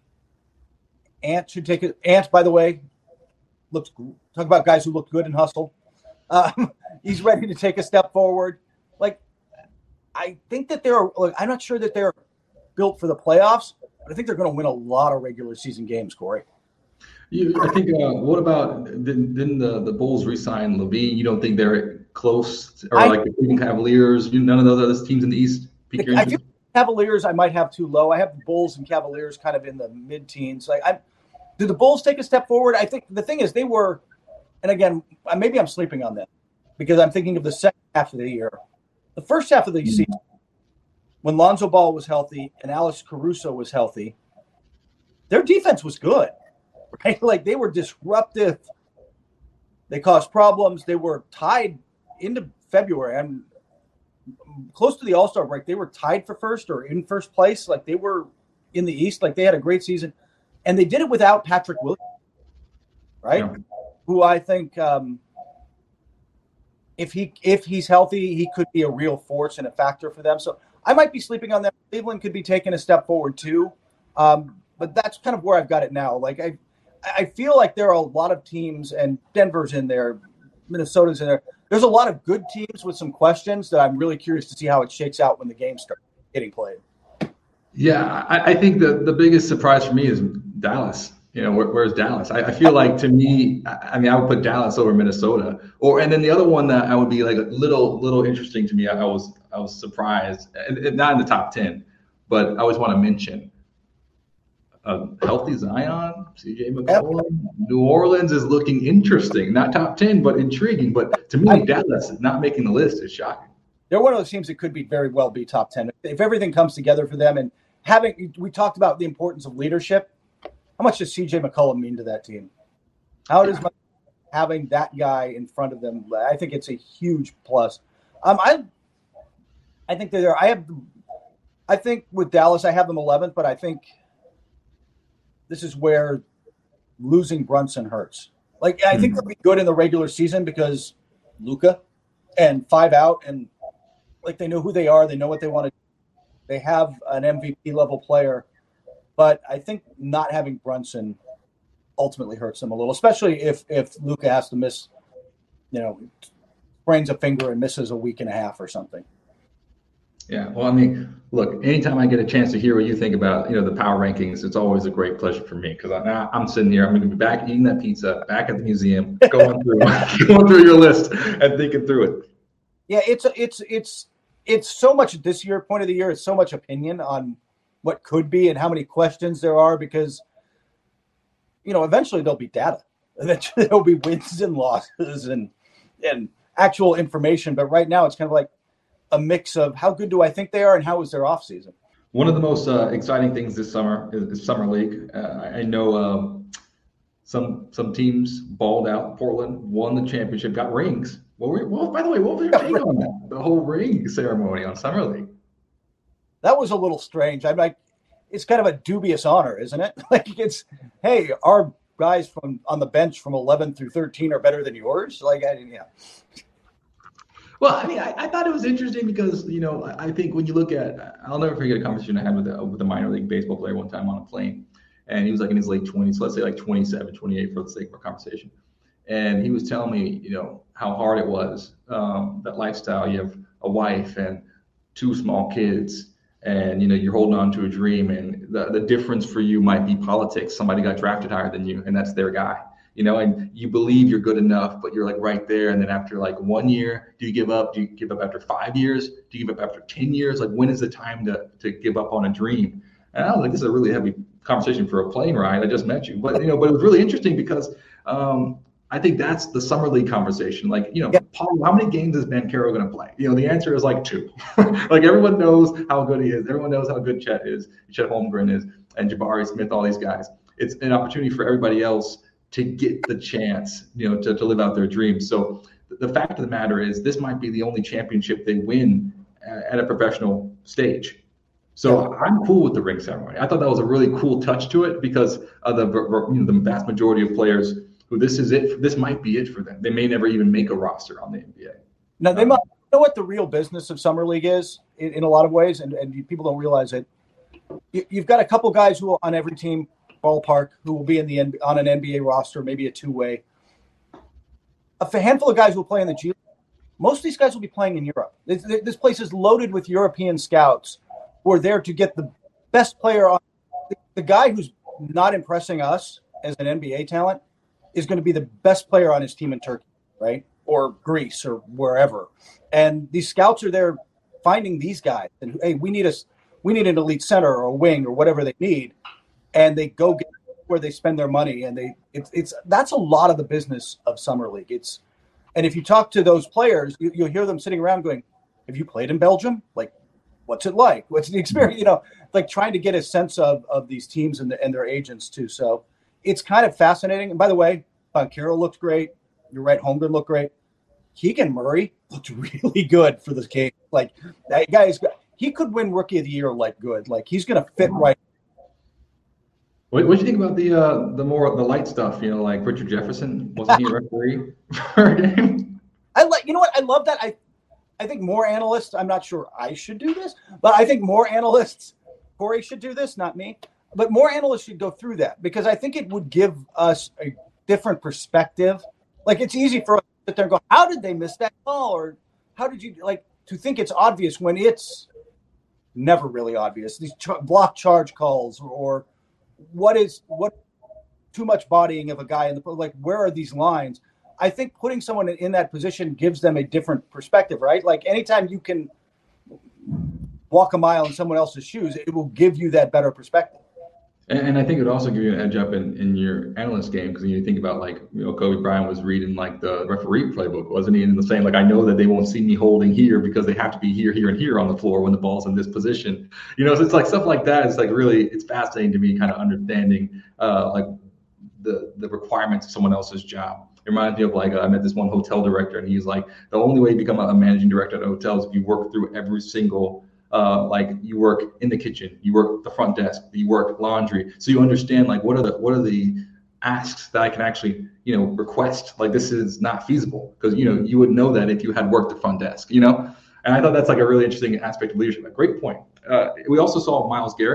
Ant should take it. Ant, by the way, looks talk about guys who look good and hustle. Um, he's ready to take a step forward. Like, I think that they're. Like, I'm not sure that they're built for the playoffs, but I think they're going to win a lot of regular season games, Corey. You, I think. Uh, what about didn't, didn't the the Bulls re-sign Levine? You don't think they're close, or I, like the Cleveland Cavaliers? You, none of those other teams in the East pique your I interest? feel Cavaliers I might have too low. I have the Bulls and Cavaliers kind of in the mid-teens. Like, I did the Bulls take a step forward? I think the thing is they were, and again, maybe I'm sleeping on them because I'm thinking of the second half of the year. The first half of the mm-hmm. season, when Lonzo Ball was healthy and Alex Caruso was healthy, their defense was good, right? Like they were disruptive. They caused problems. They were tied into February. I'm close to the All-Star break. They were tied for first or in first place. Like they were in the East. Like they had a great season. And they did it without Patrick Williams, right? Yeah. Who I think um, if he if he's healthy, he could be a real force and a factor for them. So I might be sleeping on them. Cleveland could be taking a step forward too. Um, but that's kind of where I've got it now. Like I I feel like there are a lot of teams, and Denver's in there, Minnesota's in there. There's a lot of good teams with some questions that I'm really curious to see how it shakes out when the games start getting played. Yeah, I, I think the, the biggest surprise for me is Dallas. You know, where, where's Dallas? I, I feel like to me, I, I mean, I would put Dallas over Minnesota. Or and then the other one that I would be like a little little interesting to me. I, I was I was surprised, and, and not in the top ten, but I always want to mention a healthy Zion, C J McCollum. New Orleans is looking interesting. Not top ten, but intriguing. But to me, I, Dallas not making the list is shocking. They're one of those teams that could be very well be top ten if everything comes together for them. And having we talked about the importance of leadership. How much does C J McCollum mean to that team? How does having that guy in front of them? I think it's a huge plus. Um, I, I think they're. I have. I think with Dallas, I have them eleventh, but I think this is where losing Brunson hurts. Like I think they'll be good in the regular season because Luka and five out, and like they know who they are, they know what they want to do. They have an M V P level player. But I think not having Brunson ultimately hurts them a little, especially if if Luka has to miss, you know, sprains a finger and misses a week and a half or something. Yeah, well, I mean, look, anytime I get a chance to hear what you think about, you know, the power rankings, it's always a great pleasure for me because I'm sitting here, I'm going to be back eating that pizza, back at the museum, going through going through your list and thinking through it. Yeah, it's it's it's it's so much this year, point of the year, it's so much opinion on what could be and how many questions there are because, you know, eventually there'll be data. Eventually there'll be wins and losses and and actual information. But right now it's kind of like a mix of how good do I think they are and how is their offseason. One of the most uh, exciting things this summer is the Summer League. Uh, I know um, some some teams balled out. Portland won the championship, got rings. Well, we, well by the way, what was your take on that? The whole ring ceremony on Summer League. That was a little strange. I'm like, it's kind of a dubious honor, isn't it? Like it's, hey, our guys from on the bench from eleven through thirteen are better than yours. Like, I, yeah. Well, I mean, I, I thought it was interesting because, you know, I think when you look at, I'll never forget a conversation I had with a, with a minor league baseball player one time on a plane. And he was like in his late twenties, let's say like twenty-seven, twenty-eight for the sake of our conversation. And he was telling me, you know, how hard it was, um, that lifestyle. You have a wife and two small kids and, you know, you're holding on to a dream. And the, the difference for you might be politics. Somebody got drafted higher than you and that's their guy. You know, and you believe you're good enough, but you're like right there. And then after like one year, do you give up? Do you give up after five years? Do you give up after ten years? Like when is the time to to give up on a dream? And I was like, this is a really heavy conversation for a plane ride. I just met you. But, you know, but it was really interesting because um, I think that's the Summer League conversation. Like, you know, yeah. Paul, how many games is Banchero going to play? You know, the answer is like two. Like everyone knows how good he is. Everyone knows how good Chet is, Chet Holmgren is, and Jabari Smith, all these guys. It's an opportunity for everybody else to get the chance, you know, to, to live out their dreams. So the fact of the matter is this might be the only championship they win at a professional stage. So yeah. I'm cool with the ring ceremony. I thought that was a really cool touch to it because of the, you know, the vast majority of players who this is it. This might be it for them. They may never even make a roster on the N B A. Now, they um, might you know what the real business of Summer League is in, in a lot of ways, and, and people don't realize it. You, you've got a couple guys who are on every team, ballpark, who will be in the on an N B A roster, maybe a two-way. A handful of guys who will play in the G League. Most of these guys will be playing in Europe. This, this place is loaded with European scouts who are there to get the best player on. The, the guy who's not impressing us as an N B A talent is going to be the best player on his team in Turkey, right? Or Greece or wherever. And these scouts are there finding these guys. And, hey, we need a, we need an elite center or a wing or whatever they need. And they go get where they spend their money, and they it's it's that's a lot of the business of Summer League. It's and if you talk to those players, you, you'll hear them sitting around going, "Have you played in Belgium? Like, what's it like? What's the experience?" You know, like trying to get a sense of of these teams and the, and their agents too. So it's kind of fascinating. And by the way, Banchero looked great. You're right, Holmgren looked great. Keegan Murray looked really good for this game. Like that guy is he could win Rookie of the Year like good. Like he's going to fit right. What do you think about the uh, the more the light stuff? You know, like Richard Jefferson, wasn't he a referee for a game? I like. You know what? I love that. I I think more analysts. I'm not sure I should do this, but I think more analysts. Corey should do this, not me. But more analysts should go through that because I think it would give us a different perspective. Like it's easy for us to sit there and go, "How did they miss that call?" Or "How did you like to think it's obvious when it's never really obvious?" These ch- block charge calls or. or What is what too much bodying of a guy in the like? Where are these lines? I think putting someone in that position gives them a different perspective, right? Like anytime you can walk a mile in someone else's shoes, it will give you that better perspective. And, and I think it would also give you an edge up in, in your analyst game because you think about like, you know, Kobe Bryant was reading like the referee playbook, wasn't he? And the same, like, I know that they won't see me holding here because they have to be here, here, and here on the floor when the ball's in this position. You know, so it's like stuff like that. It's like really, it's fascinating to me kind of understanding uh, like the, the requirements of someone else's job. It reminds me of like, uh, I met this one hotel director and he's like, the only way you become a managing director at a hotel is if you work through every single Uh, like you work in the kitchen, you work the front desk, you work laundry, so you understand like what are the what are the asks that I can actually you know request. Like this is not feasible because you know you would know that if you had worked the front desk, you know. And I thought that's like a really interesting aspect of leadership. A great point. Uh, we also saw Myles Garrett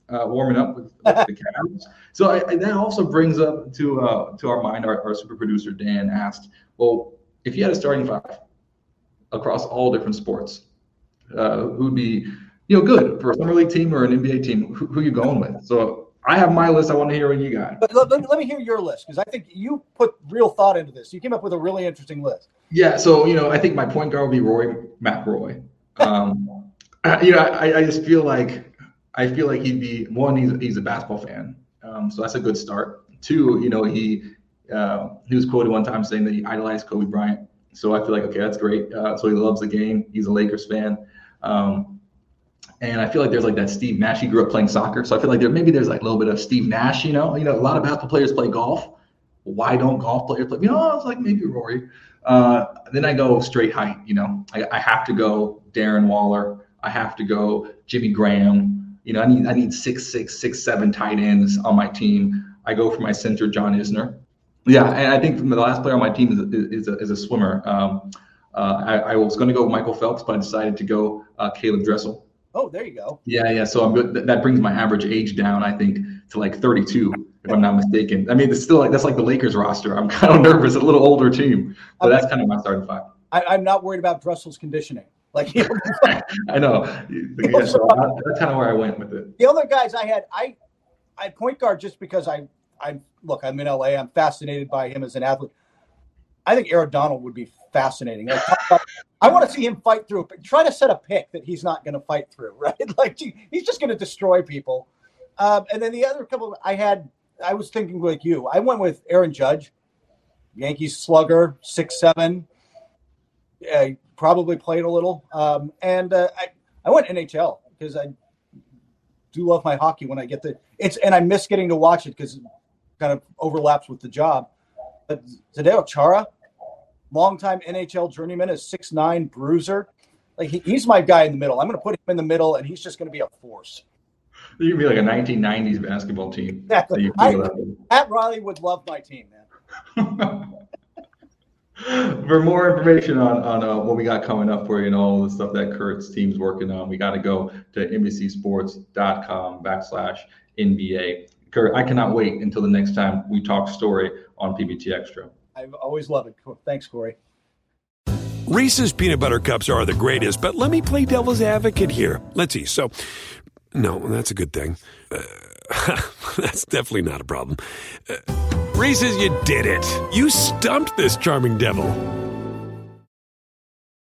uh, warming up with, with the Cavs. So I, I, that also brings up to uh, to our mind, our, our super producer Dan asked, well, if you had a starting five across all different sports, uh, who'd be, you know, good for a summer league team or an N B A team? Who, who are you going with? So I have my list. I want to hear what you got. But let, let me hear your list, because I think you put real thought into this. You came up with a really interesting list. Yeah. So, you know, I think my point guard would be Rory McIlroy. Um, you know, I, I just feel like I feel like he'd be one. He's he's a basketball fan, um, so that's a good start. Two, you know, he uh, he was quoted one time saying that he idolized Kobe Bryant. So I feel like, okay, that's great. Uh, so he loves the game. He's a Lakers fan. Um, and I feel like there's like that Steve Nash. He grew up playing soccer. So I feel like there maybe there's like a little bit of Steve Nash, you know. You know, a lot of basketball players play golf. Why don't golf players play? You know, I was like maybe Rory. Uh, then I go straight height, you know. I, I have to go Darren Waller. I have to go Jimmy Graham. You know, I need I need six, six, six, seven tight ends on my team. I go for my center, John Isner. Yeah, and I think the last player on my team is, is, a, is a swimmer. Um, uh, I, I was going to go with Michael Phelps, but I decided to go uh, Caleb Dressel. Oh, there you go. Yeah, yeah. So I'm good. That brings my average age down, I think, to like thirty-two, if I'm not mistaken. I mean, it's still like that's like the Lakers roster. I'm kind of nervous, a little older team, but that's kind of my starting five. I, I'm not worried about Dressel's conditioning. Like, you know, I know. Yeah, so that's kind of where I went with it. The other guys I had, I, I point guard just because I, I look, I'm in L A. I'm fascinated by him as an athlete. I think Aaron Donald would be fascinating. Like, I want to see him fight through. Try to set a pick that he's not going to fight through, right? Like, he's just going to destroy people. Um, and then the other couple I had, I was thinking like you. I went with Aaron Judge, Yankees slugger, six seven. Uh, probably played a little. Um, and uh, I, I went N H L because I do love my hockey when I get the it's and I miss getting to watch it because it kind of overlaps with the job. But Zdeno Chara, longtime N H L journeyman, is six nine bruiser. Like he, he's my guy in the middle. I'm going to put him in the middle, and he's just going to be a force. You can be like a nineteen nineties basketball team. Exactly. I, Pat Riley would love my team, man. For more information on, on uh, what we got coming up for you and all the stuff that Kurt's team's working on, we got to go to N B C sports dot com backslash N B A. Kurt, I cannot wait until the next time we talk story on P B T Extra. I've always loved it. Thanks, Corey. Reese's Peanut Butter Cups are the greatest, but let me play devil's advocate here. Let's see. So, no, that's a good thing. Uh, that's definitely not a problem. Uh, Reese's, you did it. You stumped this charming devil.